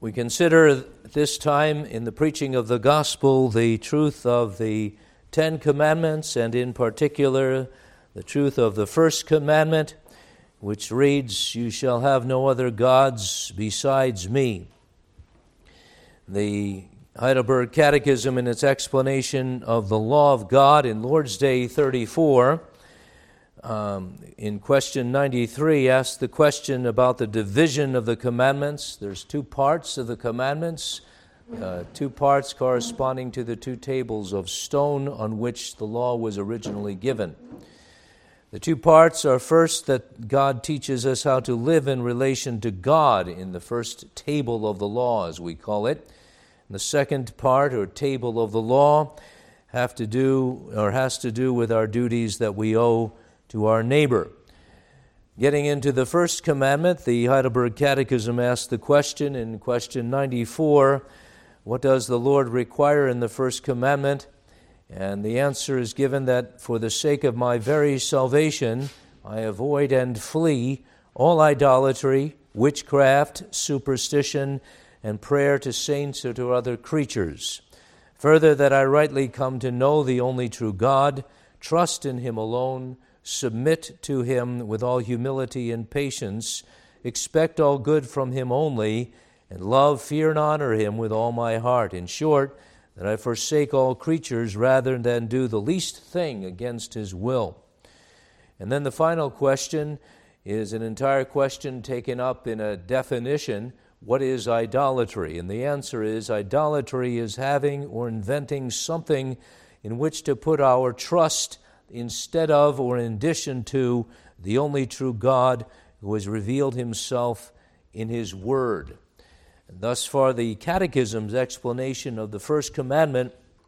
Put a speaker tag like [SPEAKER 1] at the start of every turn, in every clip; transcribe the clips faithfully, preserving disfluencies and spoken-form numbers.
[SPEAKER 1] We consider this time in the preaching of the gospel the truth of the Ten Commandments, and in particular the truth of the first commandment, which reads, "You shall have no other gods besides me." The Heidelberg Catechism, in its explanation of the law of God in Lord's Day thirty-four, um, in question ninety-three, asks the question about the division of the commandments. There's two parts of the commandments, uh, two parts corresponding to the two tables of stone on which the law was originally given. The two parts are, first, that God teaches us how to live in relation to God in the first table of the law, as we call it. And the second part, or table of the law, have to do or has to do with our duties that we owe to our neighbor. Getting into the first commandment, the Heidelberg Catechism asks the question in question ninety-four, what does the Lord require in the first commandment? And the answer is given that for the sake of my very salvation, I avoid and flee all idolatry, witchcraft, superstition, and prayer to saints or to other creatures. Further, that I rightly come to know the only true God, trust in Him alone, submit to Him with all humility and patience, expect all good from Him only, and love, fear, and honor Him with all my heart. In short, that I forsake all creatures rather than do the least thing against His will. And then the final question is an entire question taken up in a definition. What is idolatry? And the answer is, idolatry is having or inventing something in which to put our trust instead of or in addition to the only true God who has revealed Himself in His Word. And thus far, the Catechism's explanation of the first commandment,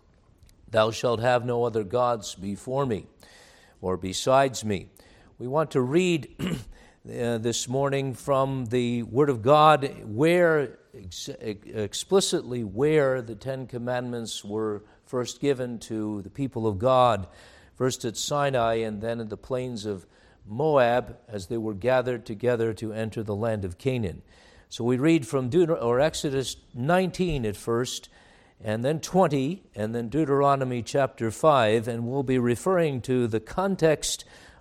[SPEAKER 1] "Thou shalt have no other gods before me," or besides me. We want to read uh, this morning from the Word of God, where ex- explicitly where the Ten Commandments were first given to the people of God, first at Sinai and then in the plains of Moab as they were gathered together to enter the land of Canaan. So we read from Deut- or Exodus nineteen at first, and then twenty, and then Deuteronomy chapter five, and we'll be referring to the context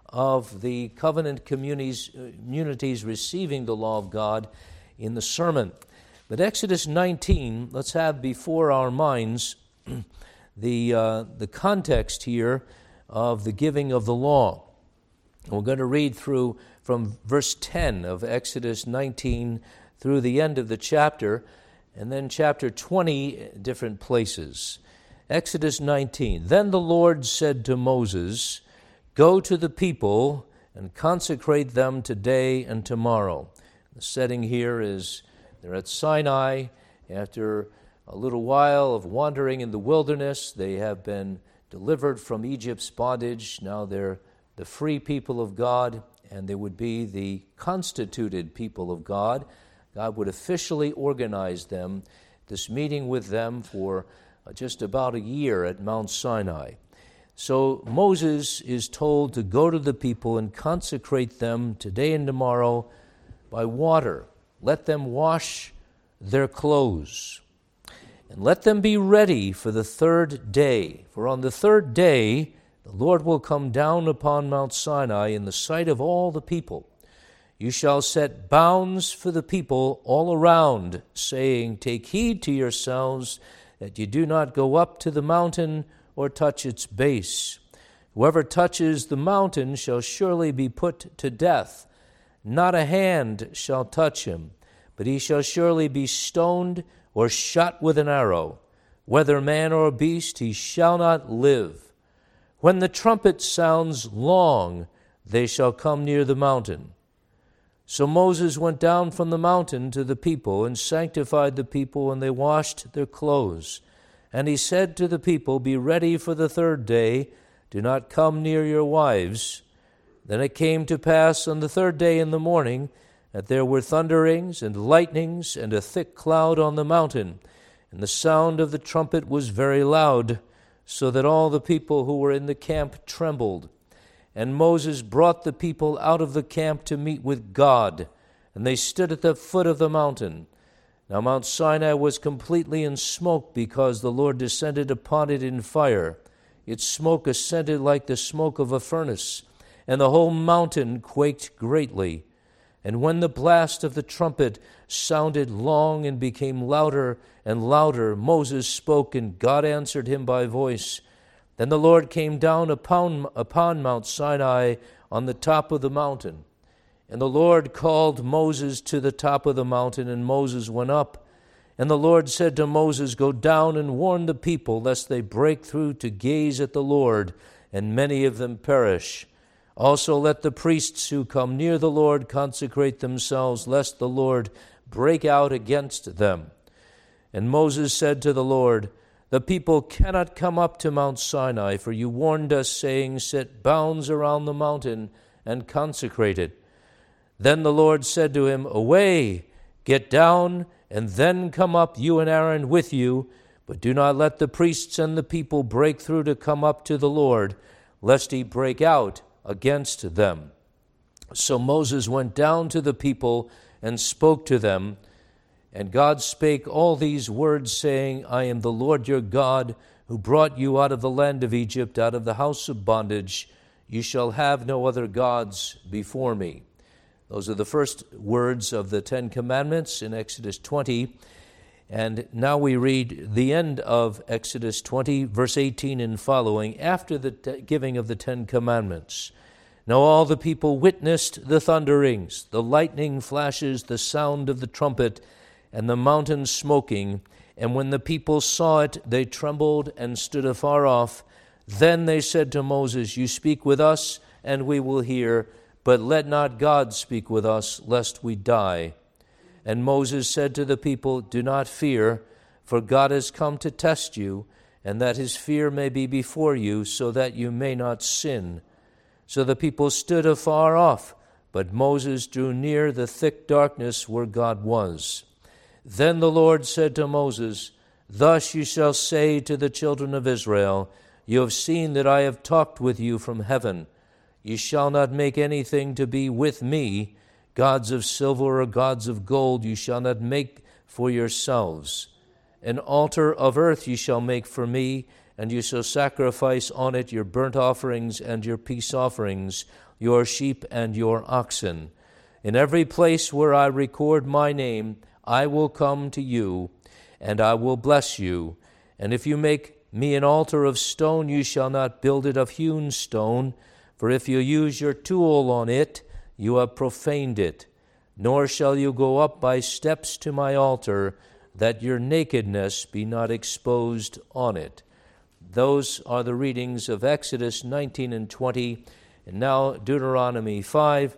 [SPEAKER 1] of the covenant communities, communities receiving the law of God in the sermon. But Exodus nineteen, let's have before our minds the uh, the context here of the giving of the law. We're going to read through from verse ten of Exodus nineteen through the end of the chapter, and then chapter twenty, different places. Exodus nineteen, "Then the Lord said to Moses, Go to the people and consecrate them today and tomorrow." The setting here is they're at Sinai. After a little while of wandering in the wilderness, they have been delivered from Egypt's bondage. Now they're the free people of God, and they would be the constituted people of God. God would officially organize them, this meeting with them for just about a year at Mount Sinai. So Moses is told to go to the people and consecrate them today and tomorrow by water. Let them wash their clothes, and let them be ready for the third day. For on the third day the Lord will come down upon Mount Sinai in the sight of all the people. You shall set bounds for the people all around, saying, Take heed to yourselves that you do not go up to the mountain or touch its base. Whoever touches the mountain shall surely be put to death. Not a hand shall touch him, but he shall surely be stoned or shot with an arrow. Whether man or beast, he shall not live. When the trumpet sounds long, they shall come near the mountain. So Moses went down from the mountain to the people and sanctified the people, and they washed their clothes. And he said to the people, Be ready for the third day. Do not come near your wives. Then it came to pass on the third day in the morning that there were thunderings and lightnings and a thick cloud on the mountain. And the sound of the trumpet was very loud, so that all the people who were in the camp trembled. And Moses brought the people out of the camp to meet with God, and they stood at the foot of the mountain. Now Mount Sinai was completely in smoke because the Lord descended upon it in fire. Its smoke ascended like the smoke of a furnace, and the whole mountain quaked greatly. And when the blast of the trumpet sounded long and became louder and louder, Moses spoke, and God answered him by voice. Then the Lord came down upon, upon Mount Sinai on the top of the mountain. And the Lord called Moses to the top of the mountain, and Moses went up. And the Lord said to Moses, Go down and warn the people, lest they break through to gaze at the Lord, and many of them perish. Also let the priests who come near the Lord consecrate themselves, lest the Lord break out against them. And Moses said to the Lord, The people cannot come up to Mount Sinai, for you warned us, saying, Set bounds around the mountain and consecrate it. Then the Lord said to him, Away, get down, and then come up, you and Aaron with you, but do not let the priests and the people break through to come up to the Lord, lest he break out against them. So Moses went down to the people and spoke to them. And God spake all these words, saying, I am the Lord your God, who brought you out of the land of Egypt, out of the house of bondage. You shall have no other gods before me. Those are the first words of the Ten Commandments in Exodus twenty. And now we read the end of Exodus twenty, verse eighteen and following, after the t- giving of the Ten Commandments. Now all the people witnessed the thunderings, the lightning flashes, the sound of the trumpet, and the mountain smoking. And when the people saw it, they trembled and stood afar off. Then they said to Moses, You speak with us, and we will hear, but let not God speak with us, lest we die. And Moses said to the people, Do not fear, for God has come to test you, and that his fear may be before you, so that you may not sin. So the people stood afar off, but Moses drew near the thick darkness where God was. Then the Lord said to Moses, Thus you shall say to the children of Israel, You have seen that I have talked with you from heaven. You shall not make anything to be with me, gods of silver or gods of gold you shall not make for yourselves. An altar of earth you shall make for me, and you shall sacrifice on it your burnt offerings and your peace offerings, your sheep and your oxen. In every place where I record my name, I will come to you, and I will bless you. And if you make me an altar of stone, you shall not build it of hewn stone, for if you use your tool on it, you have profaned it. Nor shall you go up by steps to my altar, that your nakedness be not exposed on it. Those are the readings of Exodus nineteen and twenty, and now Deuteronomy five.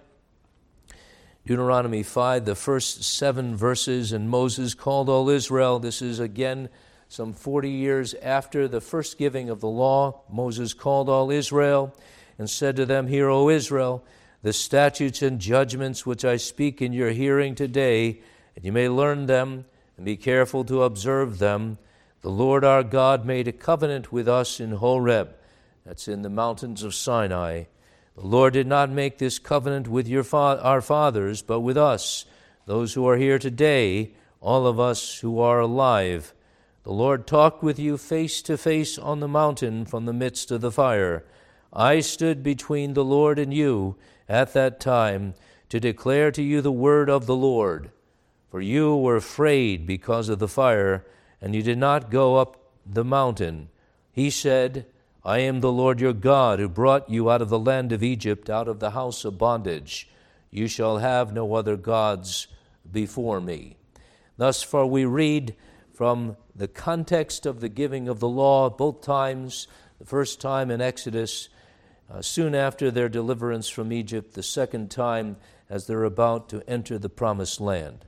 [SPEAKER 1] Deuteronomy five, the first seven verses, and Moses called all Israel. This is again some forty years after the first giving of the law. Moses called all Israel and said to them, Hear, O Israel, the statutes and judgments which I speak in your hearing today, and you may learn them and be careful to observe them. The Lord our God made a covenant with us in Horeb, that's in the mountains of Sinai. The Lord did not make this covenant with your fa- our fathers, but with us, those who are here today, all of us who are alive. The Lord talked with you face to face on the mountain from the midst of the fire. I stood between the Lord and you at that time to declare to you the word of the Lord. For you were afraid because of the fire, and you did not go up the mountain. He said, I am the Lord your God, who brought you out of the land of Egypt, out of the house of bondage. You shall have no other gods before me. Thus far we read from the context of the giving of the law both times, the first time in Exodus, uh, soon after their deliverance from Egypt, the second time as they're about to enter the promised land.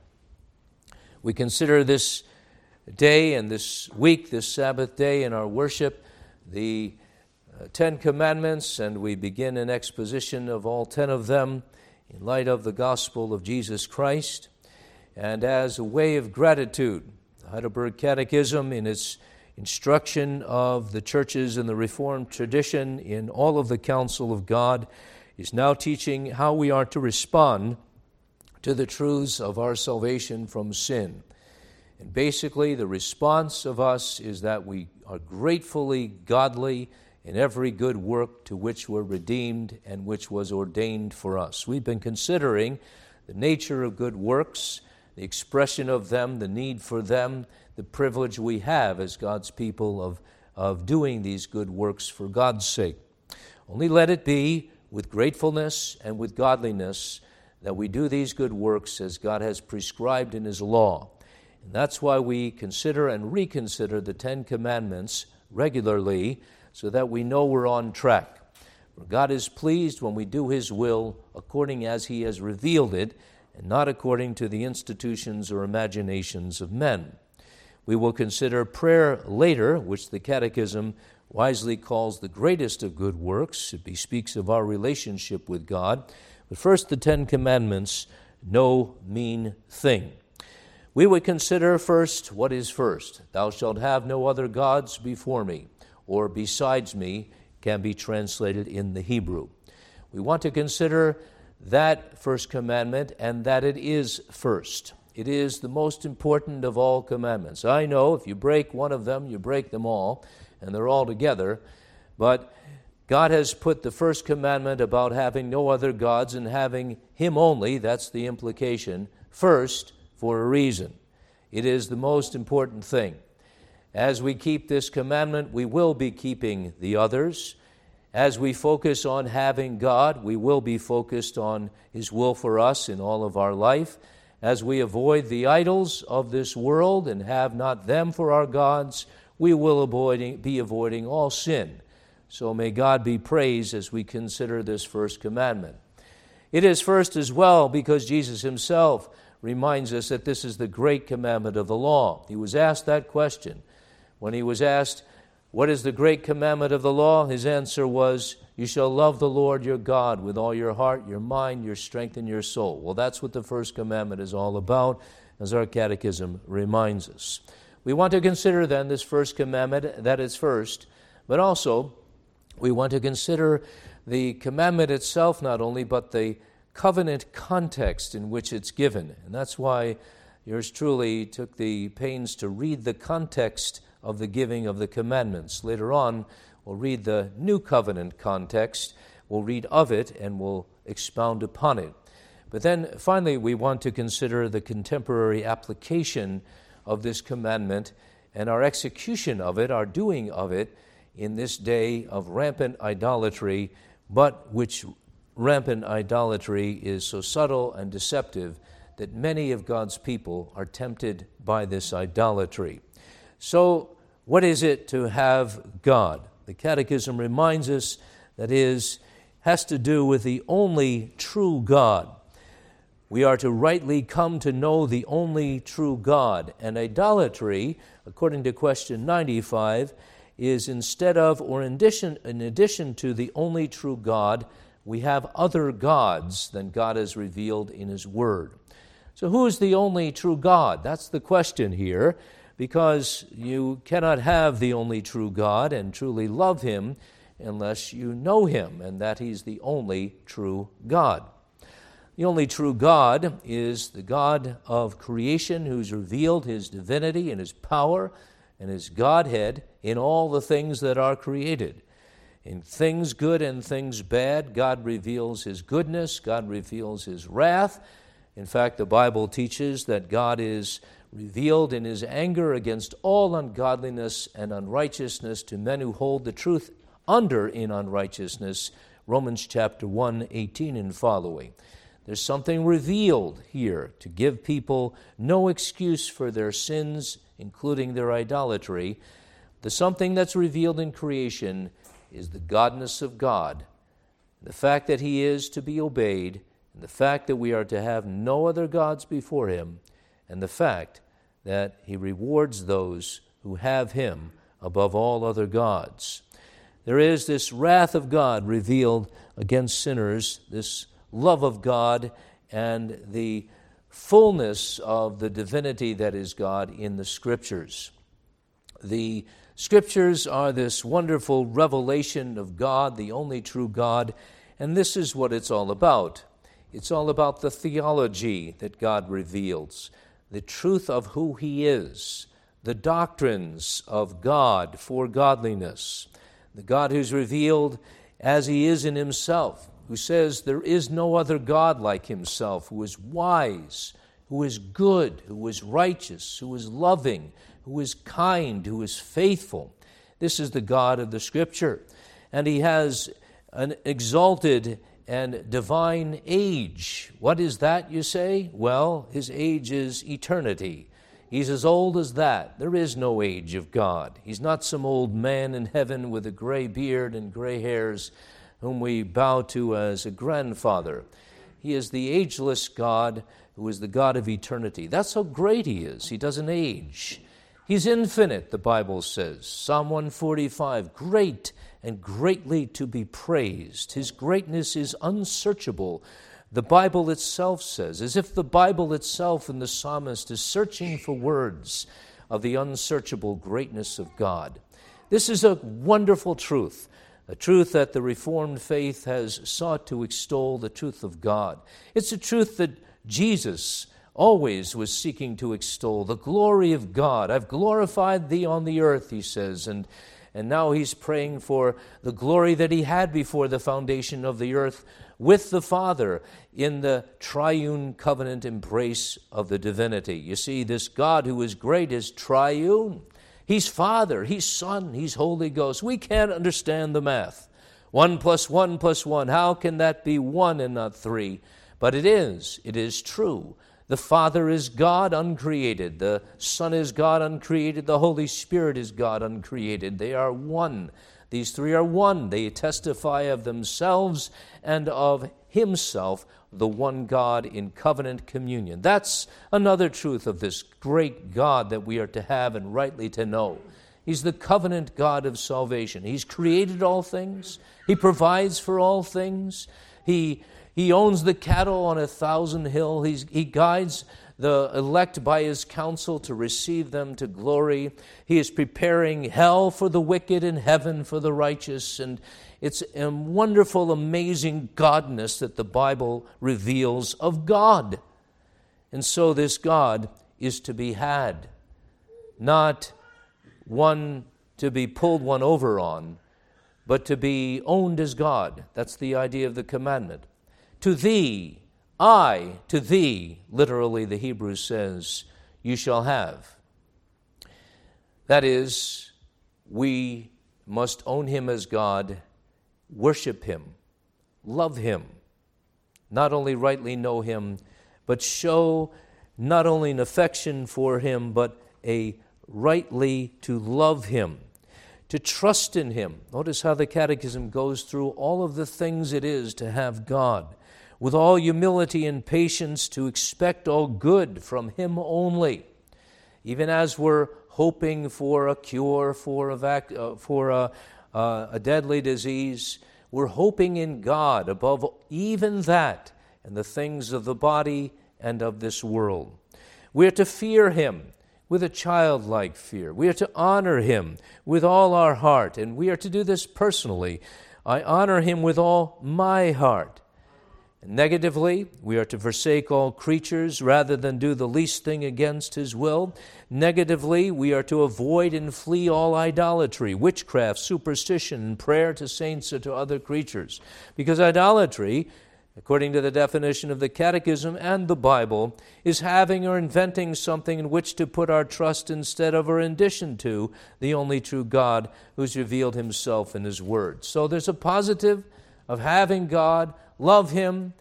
[SPEAKER 1] We consider this day and this week, this Sabbath day in our worship, the uh, Ten Commandments, and we begin an exposition of all ten of them in light of the gospel of Jesus Christ. And as a way of gratitude, the Heidelberg Catechism, in its instruction of the churches in the Reformed tradition in all of the counsel of God, is now teaching how we are to respond to the truths of our salvation from sin. And basically, the response of us is that we are gratefully godly in every good work to which we're redeemed and which was ordained for us. We've been considering the nature of good works, the expression of them, the need for them, the privilege we have as God's people of, of doing these good works for God's sake. Only let it be with gratefulness and with godliness that we do these good works as God has prescribed in His law. And that's why we consider and reconsider the Ten Commandments regularly, so that we know we're on track. For God is pleased when we do His will according as He has revealed it, and not according to the institutions or imaginations of men. We will consider prayer later, which the Catechism wisely calls the greatest of good works. It bespeaks of our relationship with God. But first, the Ten Commandments, no mean thing. We would consider first what is first. Thou shalt have no other gods before me, or besides me, can be translated in the Hebrew. We want to consider that first commandment and that it is first. It is the most important of all commandments. I know if you break one of them, you break them all, and they're all together, but God has put the first commandment about having no other gods and having Him only, that's the implication, first for a reason. It is the most important thing. As we keep this commandment, we will be keeping the others. As we focus on having God, we will be focused on His will for us in all of our life. As we avoid the idols of this world and have not them for our gods, we will avoid, be avoiding all sin. So may God be praised as we consider this first commandment. It is first as well because Jesus Himself reminds us that this is the great commandment of the law. He was asked that question. When He was asked, what is the great commandment of the law? His answer was, you shall love the Lord your God with all your heart, your mind, your strength, and your soul. Well, that's what the first commandment is all about, as our catechism reminds us. We want to consider then this first commandment, that is first, but also we want to consider the commandment itself not only, but the covenant context in which it's given. And that's why yours truly took the pains to read the context of the giving of the commandments. Later on, we'll read the New Covenant context. We'll read of it and we'll expound upon it. But then finally, we want to consider the contemporary application of this commandment and our execution of it, our doing of it in this day of rampant idolatry, but which rampant idolatry is so subtle and deceptive that many of God's people are tempted by this idolatry. So, what is it to have God? The Catechism reminds us that is has to do with the only true God. We are to rightly come to know the only true God. And idolatry, according to question ninety-five, is instead of or in addition, in addition to the only true God, we have other gods than God has revealed in His Word. So who is the only true God? That's the question here, because you cannot have the only true God and truly love Him unless you know Him, and that He's the only true God. The only true God is the God of creation who's revealed His divinity and His power and His Godhead in all the things that are created. In things good and things bad, God reveals His goodness, God reveals His wrath. In fact, the Bible teaches that God is revealed in His anger against all ungodliness and unrighteousness to men who hold the truth under in unrighteousness, Romans chapter one, eighteen and following. There's something revealed here to give people no excuse for their sins, including their idolatry. The something that's revealed in creation is the godness of God, the fact that He is to be obeyed, and the fact that we are to have no other gods before Him, and the fact that He rewards those who have Him above all other gods. There is this wrath of God revealed against sinners, this love of God, and the fullness of the divinity that is God in the Scriptures. The Scriptures are this wonderful revelation of God, the only true God, and this is what it's all about. It's all about the theology that God reveals, the truth of who he is, the doctrines of God for godliness, the God who's revealed as he is in himself, who says there is no other God like himself, who is wise, who is good, who is righteous, who is loving, who is kind, who is faithful. This is the God of the Scripture. And he has an exalted and divine age. What is that, you say? Well, his age is eternity. He's as old as that. There is no age of God. He's not some old man in heaven with a gray beard and gray hairs whom we bow to as a grandfather. He is the ageless God who is the God of eternity. That's how great he is. He doesn't age. He's infinite, the Bible says. Psalm one forty-five, great and greatly to be praised. His greatness is unsearchable. The Bible itself says, as if the Bible itself and the psalmist is searching for words of the unsearchable greatness of God. This is a wonderful truth, a truth that the Reformed faith has sought to extol, the truth of God. It's a truth that Jesus always was seeking to extol, the glory of God. I've glorified thee on the earth, he says, and And now he's praying for the glory that he had before the foundation of the earth with the Father in the triune covenant embrace of the divinity. You see, this God who is great is triune. He's Father, he's Son, he's Holy Ghost. We can't understand the math. One plus one plus one. How can that be one and not three? But it is. It is true. The Father is God uncreated. The Son is God uncreated. The Holy Spirit is God uncreated. They are one. These three are one. They testify of themselves and of himself, the one God in covenant communion. That's another truth of this great God that we are to have and rightly to know. He's the covenant God of salvation. He's created all things. He provides for all things. He He owns the cattle on a thousand hill. He's, he guides the elect by his counsel to receive them to glory. He is preparing hell for the wicked and heaven for the righteous. And it's a wonderful, amazing godness that the Bible reveals of God. And so this God is to be had, not one to be pulled one over on, but to be owned as God. That's the idea of the commandment. To thee, I, to thee, literally the Hebrew says, you shall have. That is, we must own him as God, worship him, love him, not only rightly know him, but show not only an affection for him, but a rightly to love him, to trust in him. Notice how the Catechism goes through all of the things it is to have God, with all humility and patience to expect all good from him only. Even as we're hoping for a cure for a, vac- uh, for a, uh, a deadly disease, we're hoping in God above even that and the things of the body and of this world. We're to fear him with a childlike fear. We are to honor him with all our heart, and we are to do this personally. I honor him with all my heart. Negatively, we are to forsake all creatures rather than do the least thing against his will. Negatively, we are to avoid and flee all idolatry, witchcraft, superstition, and prayer to saints or to other creatures. Because idolatry, according to the definition of the Catechism and the Bible, is having or inventing something in which to put our trust instead of or in addition to the only true God who's revealed himself in his word. So there's a positive of having God, love him,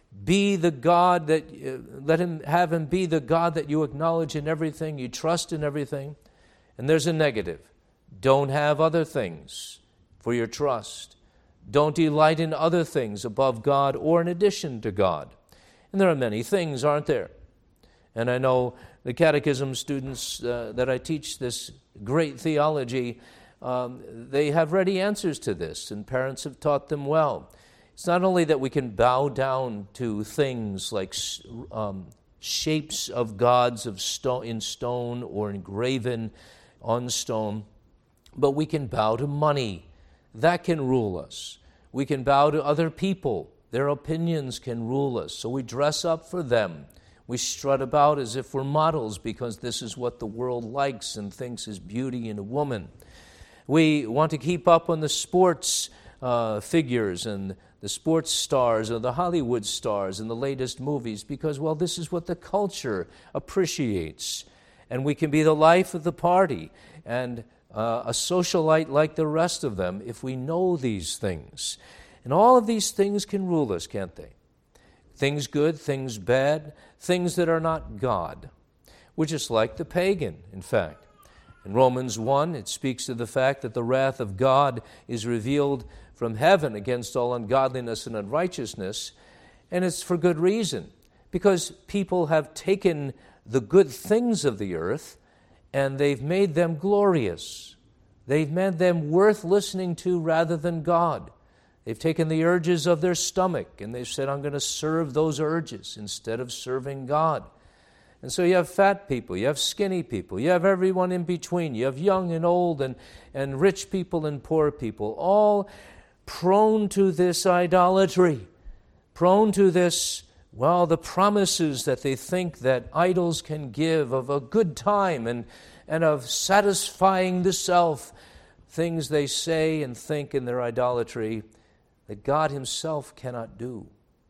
[SPEAKER 1] be the God that, uh, let him have him be the God that you acknowledge in everything, you trust in everything. And there's a negative. Don't have other things for your trust. Don't delight in other things above God or in addition to God. And there are many things, aren't there? And I know the Catechism students uh, that I teach this great theology, um, they have ready answers to this, and parents have taught them well. It's not only that we can bow down to things like um, shapes of gods of stone, in stone or engraven on stone, but we can bow to money. That can rule us. We can bow to other people. Their opinions can rule us. So we dress up for them. We strut about as if we're models because this is what the world likes and thinks is beauty in a woman. We want to keep up on the sports uh, figures and the sports stars or the Hollywood stars and the latest movies because, well, this is what the culture appreciates. And we can be the life of the party and uh, a socialite like the rest of them if we know these things. And all of these things can rule us, can't they? Things good, things bad, things that are not God. We're just like the pagan, in fact. In Romans one, it speaks of the fact that the wrath of God is revealed from heaven against all ungodliness and unrighteousness, and it's for good reason, because people have taken the good things of the earth and they've made them glorious. They've made them worth listening to rather than God. They've taken the urges of their stomach and they've said, I'm going to serve those urges instead of serving God. And so you have fat people, you have skinny people, you have everyone in between, you have young and old and, and rich people and poor people, all prone to this idolatry, prone to this, well, the promises that they think that idols can give of a good time and, and of satisfying the self, things they say and think in their idolatry that God himself cannot do.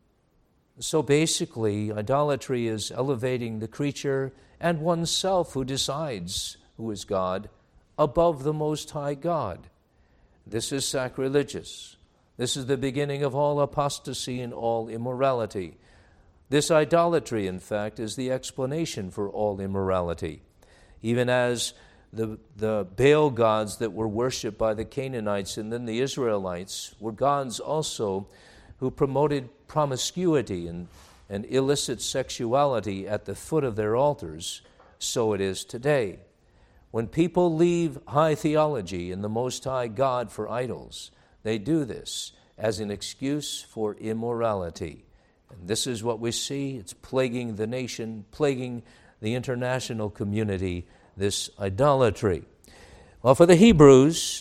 [SPEAKER 1] So basically, idolatry is elevating the creature and oneself who decides who is God above the Most High God. This is sacrilegious. This is the beginning of all apostasy and all immorality. This idolatry, in fact, is the explanation for all immorality. Even as the, the Baal gods that were worshipped by the Canaanites and then the Israelites were gods also who promoted promiscuity and, and illicit sexuality at the foot of their altars, so it is today. When people leave high theology and the Most High God for idols, they do this as an excuse for immorality. And this is what we see. It's plaguing the nation, plaguing the international community, this idolatry. Well, for the Hebrews,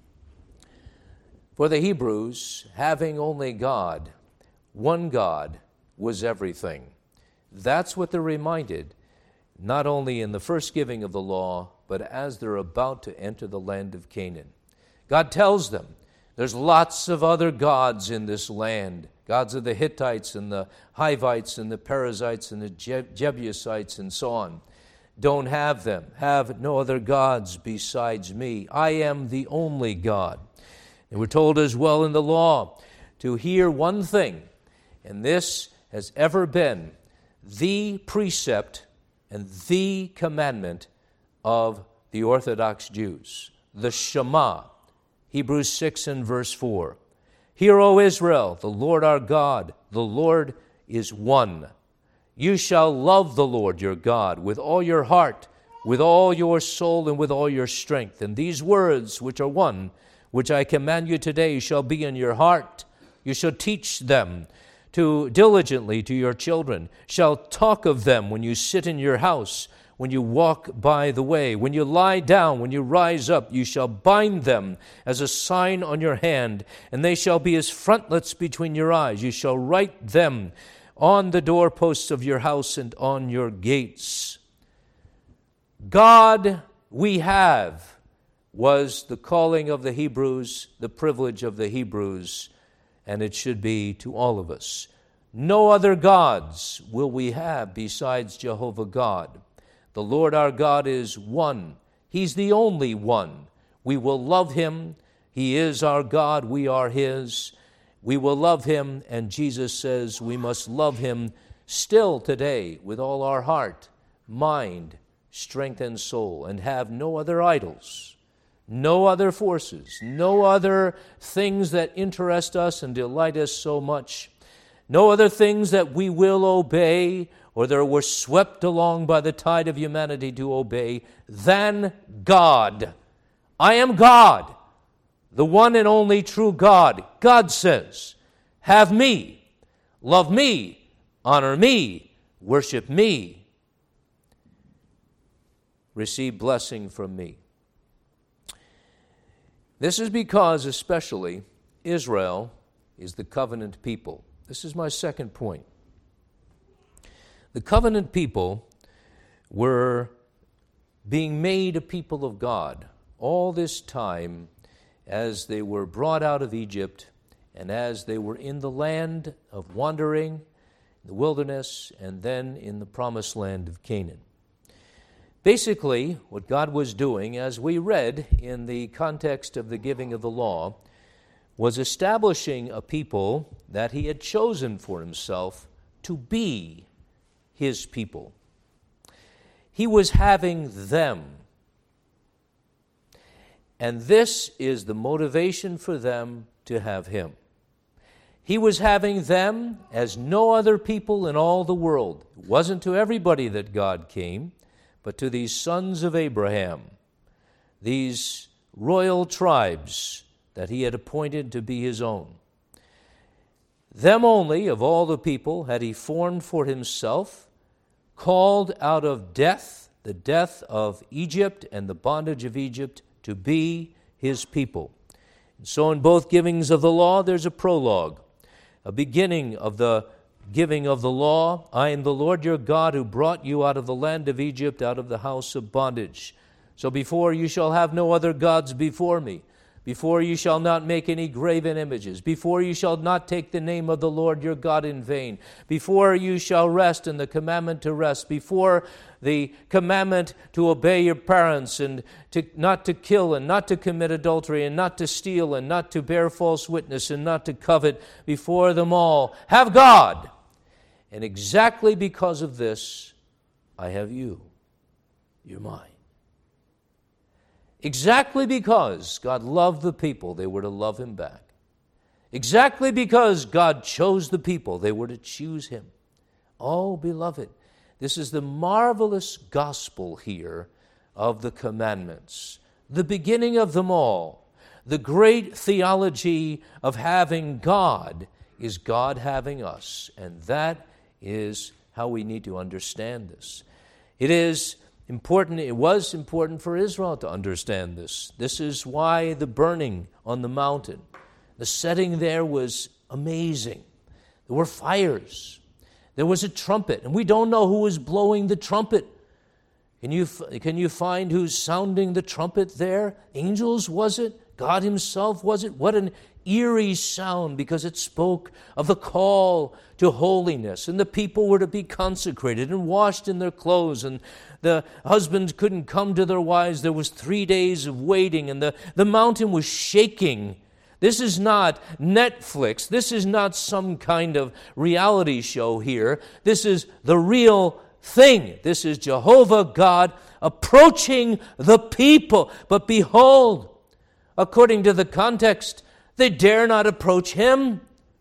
[SPEAKER 1] for the Hebrews, having only God, one God, was everything. That's what they're reminded, not only in the first giving of the law, but as they're about to enter the land of Canaan. God tells them, there's lots of other gods in this land, gods of the Hittites and the Hivites and the Perizzites and the Jebusites and so on. Don't have them. Have no other gods besides me. I am the only God. And we're told as well in the law to hear one thing, and this has ever been the precept and the commandment of the Orthodox Jews, the Shema, Hebrews six and verse four. Hear, O Israel, the Lord our God, the Lord is one. You shall love the Lord your God with all your heart, with all your soul, and with all your strength. And these words, which are one, which I command you today, shall be in your heart. You shall teach them to diligently to your children, shall talk of them when you sit in your house, when you walk by the way, when you lie down, when you rise up, you shall bind them as a sign on your hand, and they shall be as frontlets between your eyes. You shall write them on the doorposts of your house and on your gates. God we have was the calling of the Hebrews, the privilege of the Hebrews, and it should be to all of us. No other gods will we have besides Jehovah God. The Lord our God is one. He's the only one. We will love him. He is our God. We are his. We will love him, and Jesus says we must love him still today with all our heart, mind, strength, and soul, and have no other idols, no other forces, no other things that interest us and delight us so much, no other things that we will obey or that we're swept along by the tide of humanity to obey than God. I am God, the one and only true God. God says, have me, love me, honor me, worship me, receive blessing from me. This is because especially Israel is the covenant people. This is my second point. The covenant people were being made a people of God all this time as they were brought out of Egypt and as they were in the land of wandering, the wilderness, and then in the promised land of Canaan. Basically, what God was doing, as we read in the context of the giving of the law, was establishing a people that he had chosen for himself to be his people. He was having them. And this is the motivation for them to have him. He was having them as no other people in all the world. It wasn't to everybody that God came, but to these sons of Abraham, these royal tribes that he had appointed to be his own. Them only, of all the people, had he formed for himself, called out of death, the death of Egypt and the bondage of Egypt, to be his people. And so in both givings of the law, there's a prologue, a beginning of the giving of the law. I am the Lord your God who brought you out of the land of Egypt, out of the house of bondage. So before you shall have no other gods before me. Before you shall not make any graven images. Before you shall not take the name of the Lord your God in vain. Before you shall rest in the commandment to rest. Before the commandment to obey your parents and to not to kill and not to commit adultery and not to steal and not to bear false witness and not to covet. Before them all, have God. And exactly because of this, I have you. You're mine. Exactly because God loved the people, they were to love him back. Exactly because God chose the people, they were to choose him. Oh, beloved, this is the marvelous gospel here of the commandments, the beginning of them all. The great theology of having God is God having us, and that is how we need to understand this. It is important, it was important for Israel to understand this. This is why the burning on the mountain, the setting there was amazing. There were fires. There was a trumpet, and we don't know who was blowing the trumpet. Can you, can you find who's sounding the trumpet there? Angels, was it? God himself, was it? What an eerie sound, because it spoke of the call to holiness, and the people were to be consecrated and washed in their clothes, and the husbands couldn't come to their wives. There was three days of waiting, and the, the mountain was shaking. This is not Netflix. This is not some kind of reality show here. This is the real thing. This is Jehovah God approaching the people. But behold, according to the context, they dare not approach him.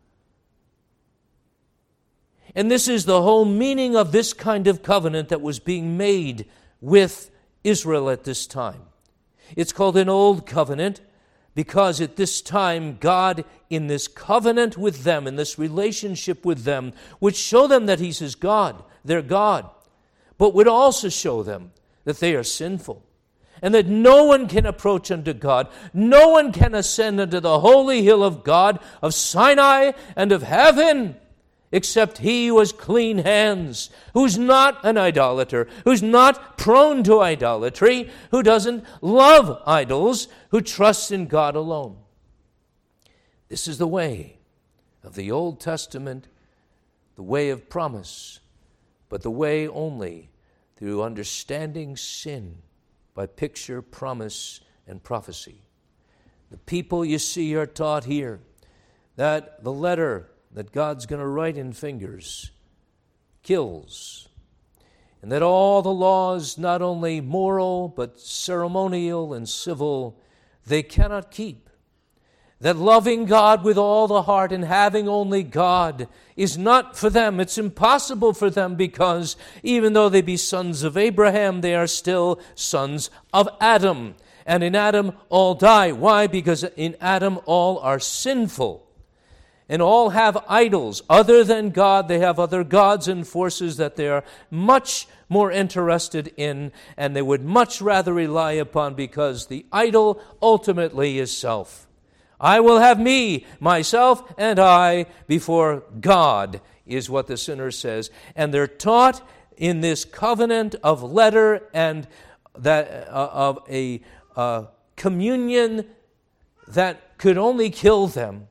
[SPEAKER 1] And this is the whole meaning of this kind of covenant that was being made with Israel at this time. It's called an old covenant because at this time God, in this covenant with them, in this relationship with them, would show them that he's his God, their God, but would also show them that they are sinful and that no one can approach unto God. No one can ascend unto the holy hill of God, of Sinai and of heaven, except he who has clean hands, who's not an idolater, who's not prone to idolatry, who doesn't love idols, who trusts in God alone. This is the way of the Old Testament, the way of promise, but the way only through understanding sin by picture, promise, and prophecy. The people you see are taught here that the letter that God's going to write in fingers kills, and that all the laws, not only moral, but ceremonial and civil, they cannot keep. That loving God with all the heart and having only God is not for them. It's impossible for them because even though they be sons of Abraham, they are still sons of Adam. And in Adam all die. Why? Because in Adam all are sinful. And all have idols. Other than God, they have other gods and forces that they are much more interested in and they would much rather rely upon, because the idol ultimately is self. I will have me, myself, and I before God is what the sinner says. And they're taught in this covenant of letter and that uh, of a uh, communion that could only kill them,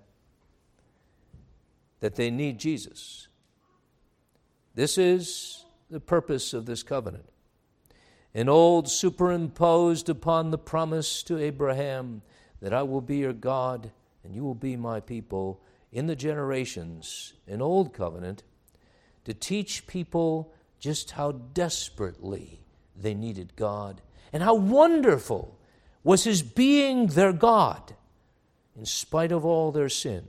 [SPEAKER 1] that they need Jesus. This is the purpose of this covenant. An old superimposed upon the promise to Abraham that I will be your God and you will be my people in the generations, an old covenant, to teach people just how desperately they needed God and how wonderful was his being their God in spite of all their sin,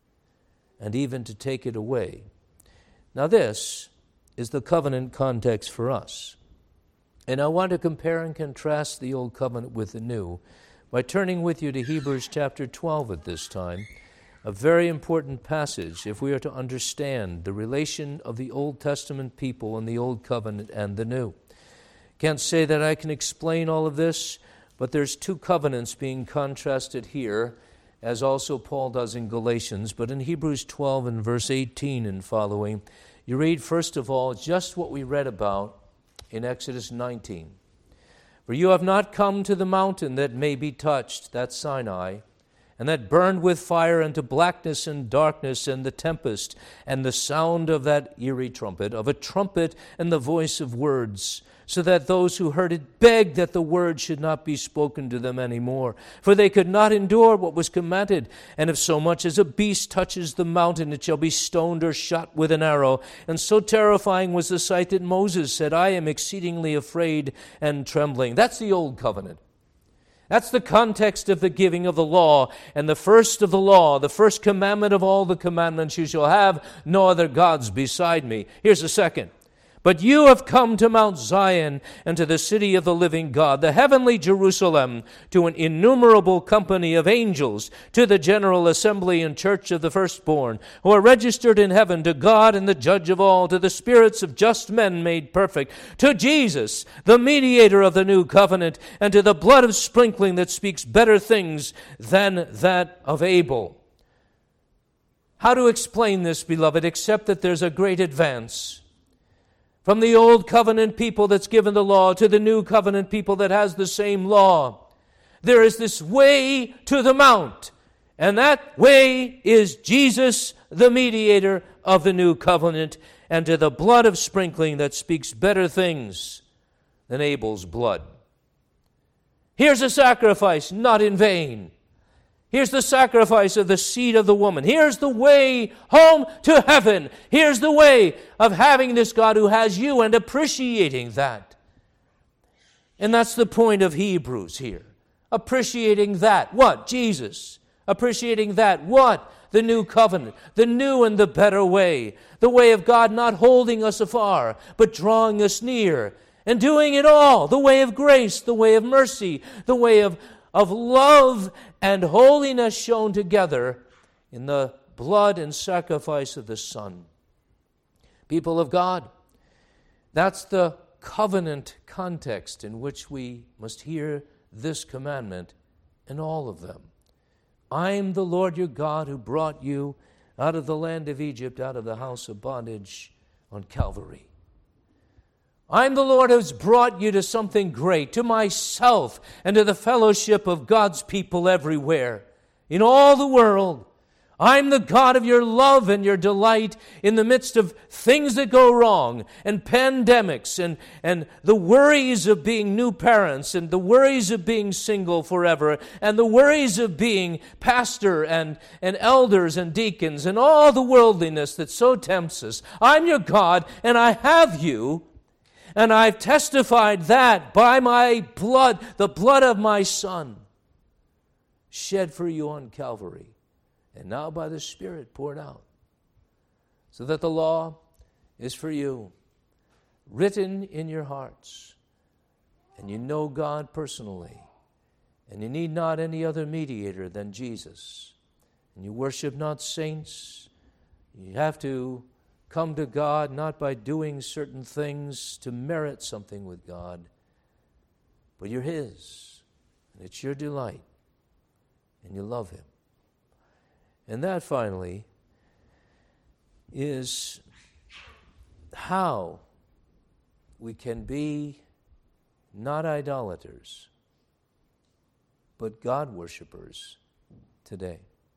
[SPEAKER 1] and even to take it away. Now this is the covenant context for us. And I want to compare and contrast the Old Covenant with the New by turning with you to Hebrews chapter twelve at this time, a very important passage if we are to understand the relation of the Old Testament people and the Old Covenant and the New. Can't say that I can explain all of this, but there's two covenants being contrasted here, as also Paul does in Galatians. But in Hebrews twelve and verse eighteen and following, you read first of all just what we read about in Exodus nineteen. For you have not come to the mountain that may be touched, that's Sinai, and that burned with fire into blackness and darkness and the tempest and the sound of that eerie trumpet, of a trumpet and the voice of words, so that those who heard it begged that the word should not be spoken to them any more. For they could not endure what was commanded. And if so much as a beast touches the mountain, it shall be stoned or shot with an arrow. And so terrifying was the sight that Moses said, I am exceedingly afraid and trembling. That's the old covenant. That's the context of the giving of the law. And the first of the law, the first commandment of all the commandments, you shall have no other gods beside me. Here's the second. But you have come to Mount Zion and to the city of the living God, the heavenly Jerusalem, to an innumerable company of angels, to the general assembly and church of the firstborn, who are registered in heaven, to God and the judge of all, to the spirits of just men made perfect, to Jesus, the mediator of the new covenant, and to the blood of sprinkling that speaks better things than that of Abel. How to explain this, beloved, except that there's a great advance from the old covenant people that's given the law to the new covenant people that has the same law. There is this way to the mount, and that way is Jesus, the mediator of the new covenant, and to the blood of sprinkling that speaks better things than Abel's blood. Here's a sacrifice not in vain. Here's the sacrifice of the seed of the woman. Here's the way home to heaven. Here's the way of having this God who has you and appreciating that. And that's the point of Hebrews here. Appreciating that. What? Jesus. Appreciating that. What? The new covenant. The new and the better way. The way of God not holding us afar, but drawing us near. And doing it all. The way of grace. The way of mercy. The way of of love and holiness shown together in the blood and sacrifice of the Son. People of God, that's the covenant context in which we must hear this commandment and all of them. I am the Lord your God who brought you out of the land of Egypt, out of the house of bondage on Calvary. I'm the Lord who's brought you to something great, to myself and to the fellowship of God's people everywhere, in all the world. I'm the God of your love and your delight in the midst of things that go wrong and pandemics and, and the worries of being new parents and the worries of being single forever and the worries of being pastor and, and elders and deacons and all the worldliness that so tempts us. I'm your God and I have you. And I've testified that by my blood, the blood of my Son, shed for you on Calvary, and now by the Spirit poured out, so that the law is for you, written in your hearts, and you know God personally, and you need not any other mediator than Jesus, and you worship not saints. You have to come to God not by doing certain things to merit something with God, but you're His, and it's your delight, and you love Him. And that finally is how we can be not idolaters, but God worshipers today.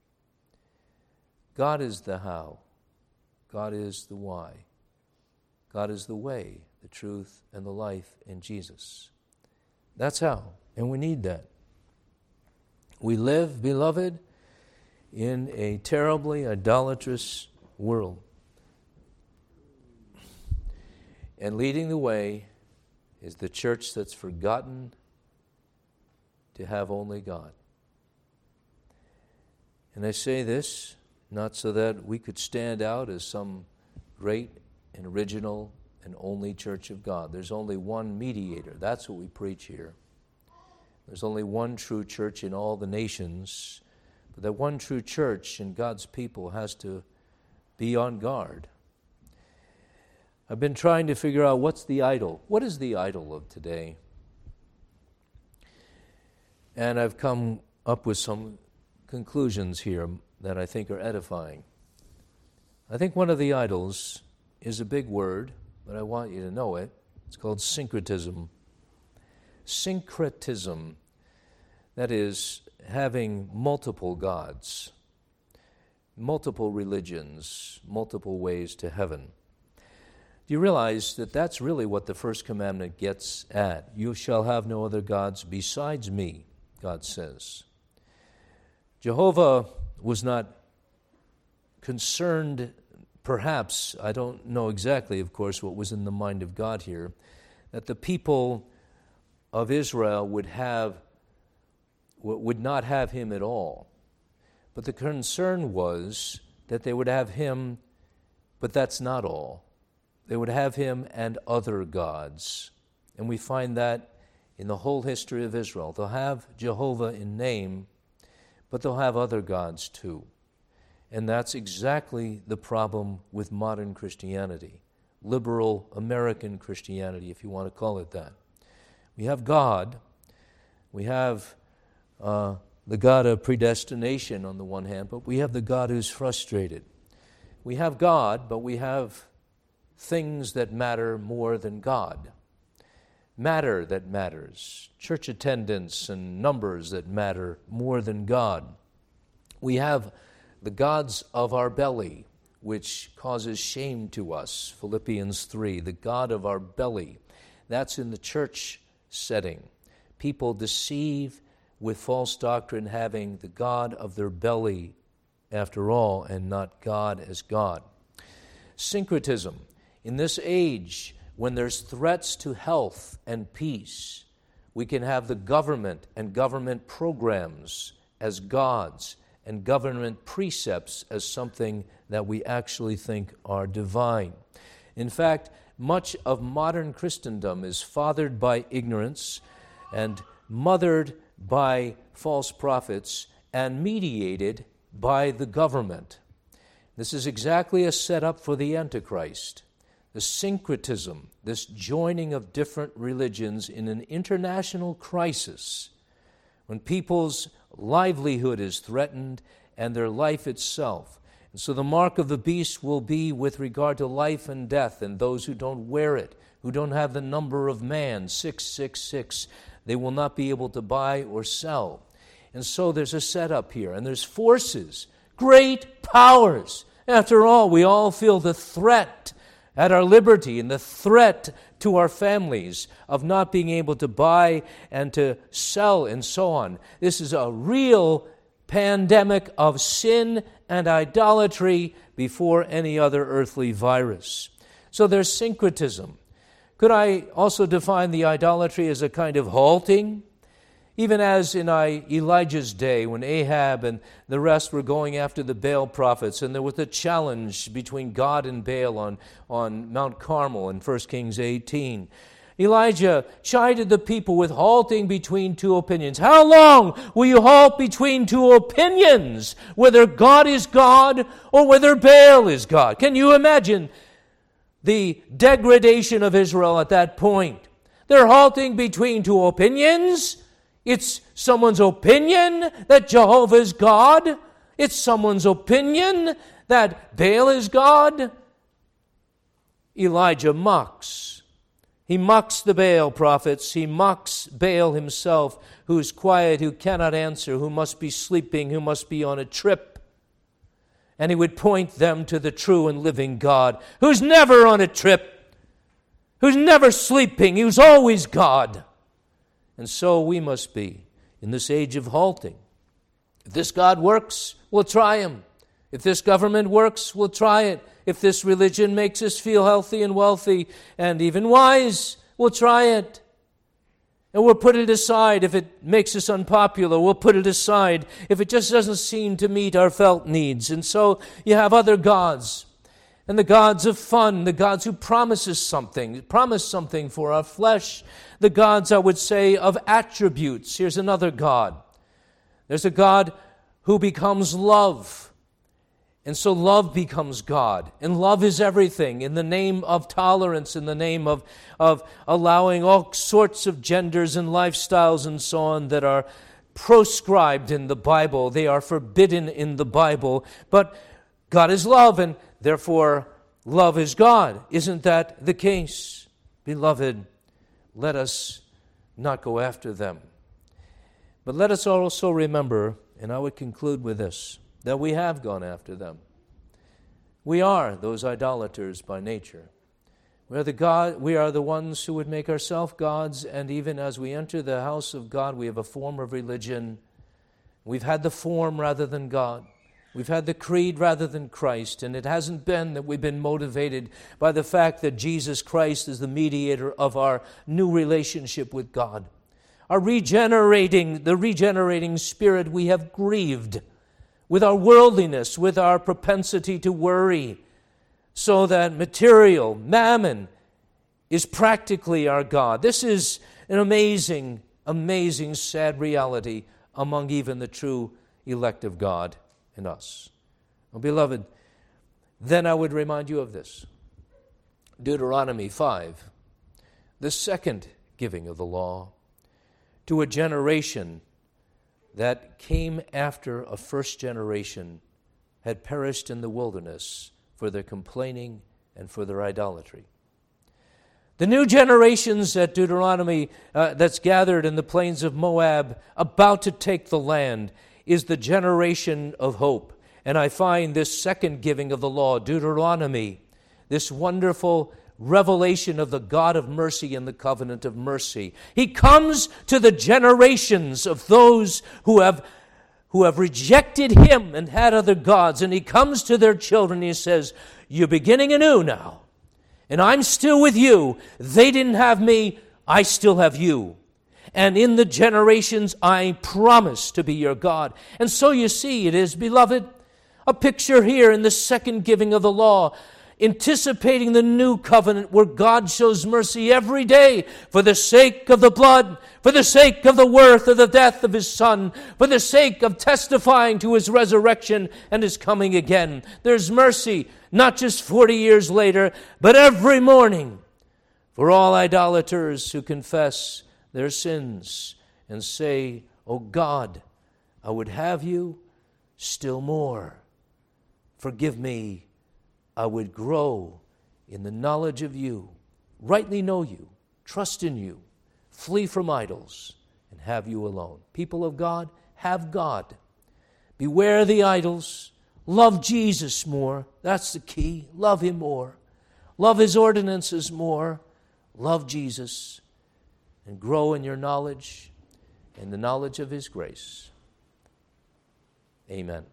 [SPEAKER 1] God is the how. God is the why. God is the way, the truth, and the life in Jesus. That's how, and we need that. We live, beloved, in a terribly idolatrous world. And leading the way is the church that's forgotten to have only God. And I say this not so that we could stand out as some great and original and only church of God. There's only one mediator. That's what we preach here. There's only one true church in all the nations. But that one true church in God's people has to be on guard. I've been trying to figure out what's the idol. What is the idol of today? And I've come up with some conclusions here that I think are edifying. I think one of the idols is a big word, but I want you to know it. It's called syncretism. Syncretism, that is, having multiple gods, multiple religions, multiple ways to heaven. Do you realize that that's really what the first commandment gets at? You shall have no other gods besides me, God says. Jehovah was not concerned, perhaps, I don't know exactly, of course, what was in the mind of God here, that the people of Israel would have, would not have him at all. But the concern was that they would have him, but that's not all. They would have him and other gods. And we find that in the whole history of Israel. They'll have Jehovah in name, but they'll have other gods too. And that's exactly the problem with modern Christianity, liberal American Christianity, if you want to call it that. We have God. We have uh, the God of predestination on the one hand, but we have the God who's frustrated. We have God, but we have things that matter more than God. Matter that matters. Church attendance and numbers that matter more than God. We have the gods of our belly, which causes shame to us. Philippians three, the God of our belly. That's in the church setting. People deceive with false doctrine, having the God of their belly after all, and not God as God. Syncretism. In this age, when there's threats to health and peace, we can have the government and government programs as gods and government precepts as something that we actually think are divine. In fact, much of modern Christendom is fathered by ignorance and mothered by false prophets and mediated by the government. This is exactly a setup for the Antichrist. The syncretism, this joining of different religions in an international crisis, when people's livelihood is threatened and their life itself. And so the mark of the beast will be with regard to life and death, and those who don't wear it, who don't have the number of man, six six six, they will not be able to buy or sell. And so there's a setup here, and there's forces, great powers. After all, we all feel the threat at our liberty and the threat to our families of not being able to buy and to sell and so on. This is a real pandemic of sin and idolatry before any other earthly virus. So there's syncretism. Could I also define the idolatry as a kind of halting? Even as in Elijah's day, when Ahab and the rest were going after the Baal prophets, and there was a challenge between God and Baal on, on Mount Carmel in First Kings eighteen. Elijah chided the people with halting between two opinions. How long will you halt between two opinions, whether God is God or whether Baal is God? Can you imagine the degradation of Israel at that point? They're halting between two opinions. It's someone's opinion that Jehovah is God. It's someone's opinion that Baal is God. Elijah mocks. He mocks the Baal prophets. He mocks Baal himself, who is quiet, who cannot answer, who must be sleeping, who must be on a trip. And he would point them to the true and living God, who's never on a trip, who's never sleeping, who's always God. And so we must be in this age of halting. If this God works, we'll try him. If this government works, we'll try it. If this religion makes us feel healthy and wealthy and even wise, we'll try it. And we'll put it aside if it makes us unpopular. We'll put it aside if it just doesn't seem to meet our felt needs. And so you have other gods. And the gods of fun, the gods who promise us something, promise something for our flesh. The gods, I would say, of attributes. Here's another God. There's a God who becomes love. And so love becomes God. And love is everything in the name of tolerance, in the name of, of allowing all sorts of genders and lifestyles and so on that are proscribed in the Bible. They are forbidden in the Bible. But God is love, and therefore love is God. Isn't that the case? Beloved, let us not go after them. But let us also remember, and I would conclude with this, that we have gone after them. We are those idolaters by nature. We are the God. We are the ones who would make ourselves gods, and even as we enter the house of God, we have a form of religion. We've had the form rather than God. We've had the creed rather than Christ, and it hasn't been that we've been motivated by the fact that Jesus Christ is the mediator of our new relationship with God. Our regenerating, the regenerating spirit we have grieved with our worldliness, with our propensity to worry, so that material, mammon, is practically our God. This is an amazing, amazing, sad reality among even the true elect of God in us. Well, beloved, then I would remind you of this. Deuteronomy five, the second giving of the law to a generation that came after a first generation had perished in the wilderness for their complaining and for their idolatry. The new generations at Deuteronomy uh, that's gathered in the plains of Moab, about to take the land, is the generation of hope. And I find this second giving of the law, Deuteronomy, this wonderful revelation of the God of mercy and the covenant of mercy. He comes to the generations of those who have who have rejected him and had other gods, and he comes to their children and he says, you're beginning anew now, and I'm still with you. They didn't have me, I still have you. And in the generations I promise to be your God. And so you see, it is, beloved, a picture here in the second giving of the law, anticipating the new covenant where God shows mercy every day for the sake of the blood, for the sake of the worth of the death of his Son, for the sake of testifying to his resurrection and his coming again. There's mercy, not just forty years later, but every morning for all idolaters who confess their sins and say, oh God, I would have you still more. Forgive me. I would grow in the knowledge of you, rightly know you, trust in you, flee from idols, and have you alone. People of God, have God. Beware the idols. Love Jesus more. That's the key. Love him more. Love his ordinances more. Love Jesus. And grow in your knowledge and the knowledge of his grace. Amen.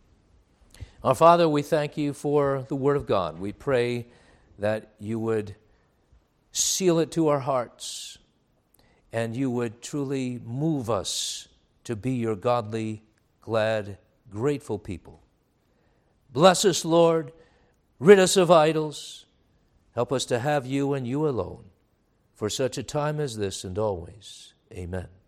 [SPEAKER 1] Our Father, we thank you for the Word of God. We pray that you would seal it to our hearts and you would truly move us to be your godly, glad, grateful people. Bless us, Lord. Rid us of idols. Help us to have you and you alone for such a time as this and always. Amen.